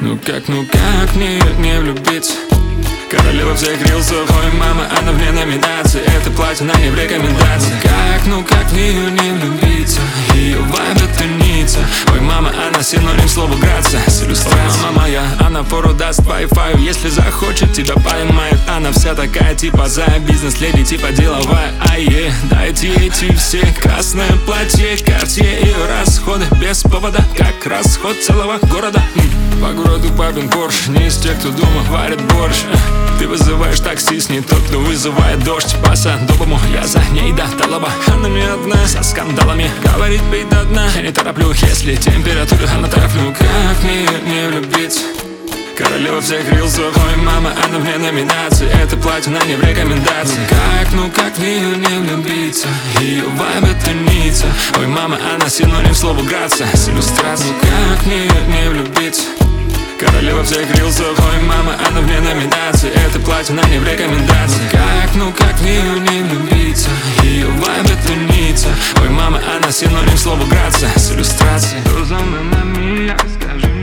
ну как мне не влюбиться? Королева всех рилсов, ой, мама, она вне номинации. Это платье на не в рекомендации. Ну как в нее не влюбиться? Ее вайб это ница. Ой, мама, она синоним слова грация с иллюстрацией. Мама моя, она фору даст Wi-Fi. Если захочет, тебя поймает. Она вся такая типа за бизнес-леди, типа деловая. Дайте эти все красное платье, Cartier, ее расходы без повода, как расход целого города. По городу папин Порш, не из тех, кто дома варит борщ. Ты вызываешь таксист, не тот, кто вызывает дождь. По-садовому я за ней до толоба. Она не одна, со скандалами говорит, пей до дна. Я не тороплю, если температура, она тороплю. Как мне не влюбиться? Королева всех рилсов, ой, мама, она вне номинации. Это платье на не в рекомендации. Как в нее не влюбиться? Ее вайб это ница. Ой, мама, она синоним слова грация с иллюстрацией. Как мне не влюбиться? Королева всех рилсов, ой, мама, она вне номинации. Это платье на не в рекомендации. Как в нее не влюбиться? Ее вайб это ница. Ой, мама, она синоним слова грация с иллюстрацией. Что за мной, скажи мне.